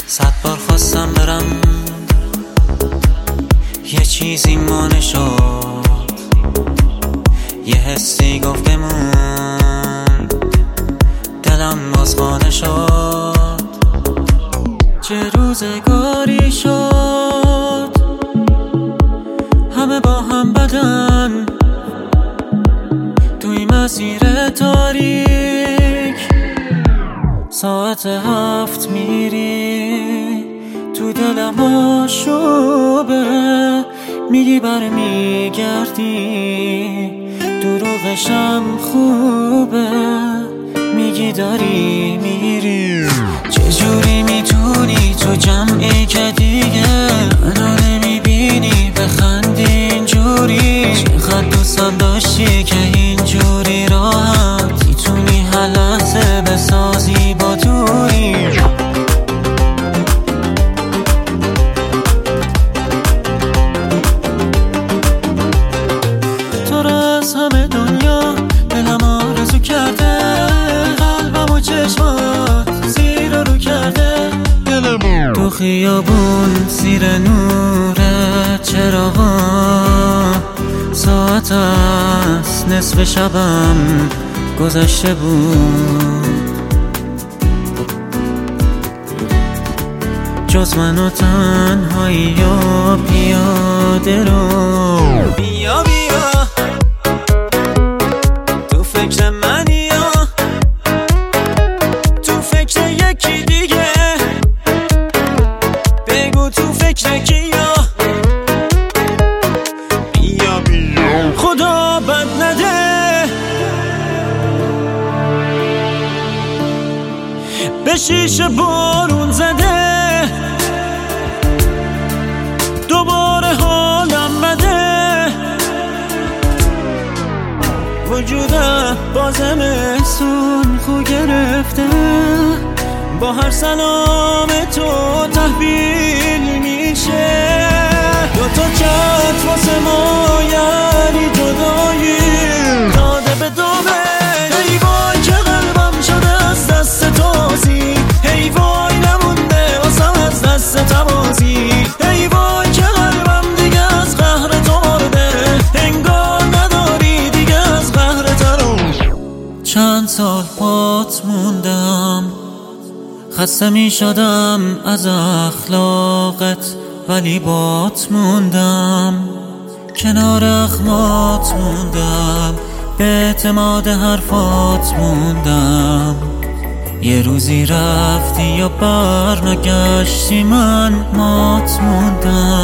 100 بار خواستم برم، یه چیزی مانع شد، یه حسی گفت بمون، دلم باز خانه شد. چه روزگاری شد، همه با هم بدن، توی مسیر تاریک. ساعت 7 میری تو دلم آشوبه، میگی برمیگردی، دروغشم خوبه، میگی داری میری. چجوری میتونی تو جمعی که دیگه منو نمیبینی بخندی اینجوری؟ چقدر دوستم داشتی که اینجوری راحت میتونی هر لحظه بسازی با دوری. تو رو از همه دنیا دلم آرزو کرده، قلبم و چشمات زیر رو کرده. تو خیابون زیر نور چراغا، ساعت از نصف شبم گذشته بود، جز من و تنهایی و پیاده رو. بیا بیا تو فکر منی یا تو فکر یکی دیگه، بگو تو فکر کیا. بیا بیا خدا بد نده، به شیشه بارون زده، دوباره حالم بده، وجودم با زمستون خو گرفته، با هر سلام تو تحویل میشه. دوتا چت واسه ما یعنی جدایی داده به دومه. ای وای که قلبم شده از دست تازی، ای وای نمونده واسم از دست تمازی. ای وای که قلبم دیگه از قهر تو مرده، انگار نداری دیگه از قهر ترو. چند سال پات موندم، خسته می شدم از اخلاقت، ولی بات موندم، کنار اخمات موندم، به اعتماد حرفات موندم. یه روزی رفتی یا برنگشتی، من مات موندم.